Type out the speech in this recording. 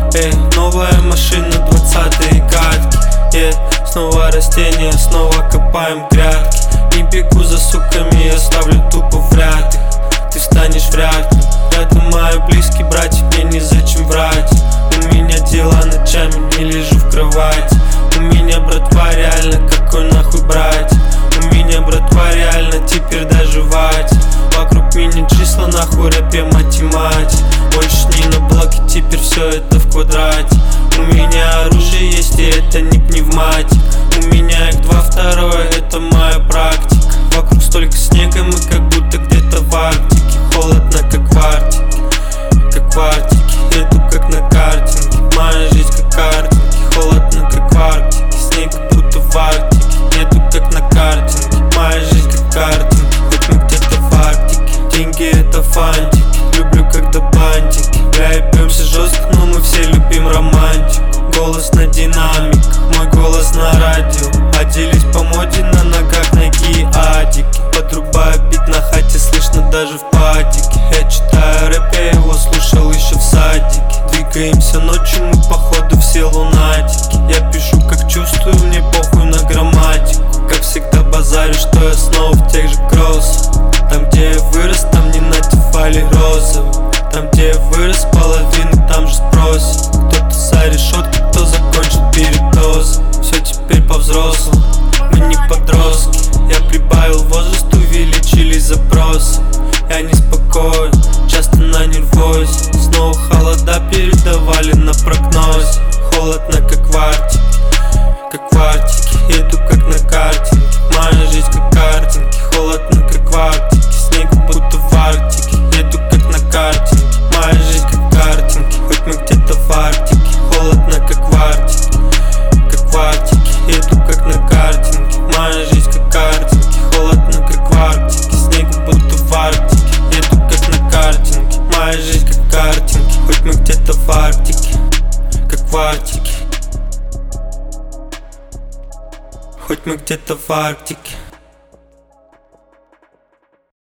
Новая машина, 20-е катки. Снова растения, снова копаем грядки. Не бегу за суками, я ставлю тупо в ряд их. Ты встанешь вряд ли. Рядом мои близкие братья, мне незачем врать. У меня дела ночами, не лежу в кровати. У меня, братва, реально, какой нахуй брать. У меня, братва, реально, теперь доживать. Вокруг меня числа, нахуй рэпе математик. Больше не на блоке, теперь все это в квадрате. У меня оружие есть, и это не пневматик. У меня их два, второе, это моя практика. Вокруг столько снега, мы как будто где-то в Арктике. Холодно, как в Арктике, как в Арктике. Еду как на картинге, моя жизнь как картинги. Холодно, как в Арктике, снег будто в Арктике. Еду как на картинге, моя жизнь как картинги. Хоть мы где-то в Арктике, деньги это фантики. Люблю, когда бантики. Бля, ебемся жестко, но мы все любим романтику. Голос на динамиках, мой голос на радио. Оделись по моде, на ногах ноги адики. Подрубаю бит на хате, слышно даже в падике. Я читаю рэп, я его слушал еще в садике. Двигаемся ночью, мы походу все лунатики. Я пишу как чувствую, мне похуй на грамматику. Как всегда базарю, что я снова в тех же кроссах. Там, где я вырос, там не надевали розовый. Там, где я вырос, половину там же спросят. Кто-то за решеткой, кто закончил передоз. Все теперь по-взрослому, мы не подростки. Я прибавил возраст, увеличились запросы. Я неспокоен, часто на нервозе. Снова холода передавали на прогнозе. Холодно, как в Арктике, как в Арктике. Еду как на картинге, моя жизнь как картинги. Холодно, как в Арктике, снег будто в Арктике. Еду как на картинге, моя жизнь как картинги. Хоть мы где-то в Арктике. Холодно, как в Арктике, как в Арктике. Еду как на картинге, моя жизнь как картинги. Холодно, как в Арктике, снег будто в Арктике. Еду как на картинге, моя жизнь как картинги. Хоть мы где-то в Арктике, как в Арктике. Хоть мы где-то в Арктике.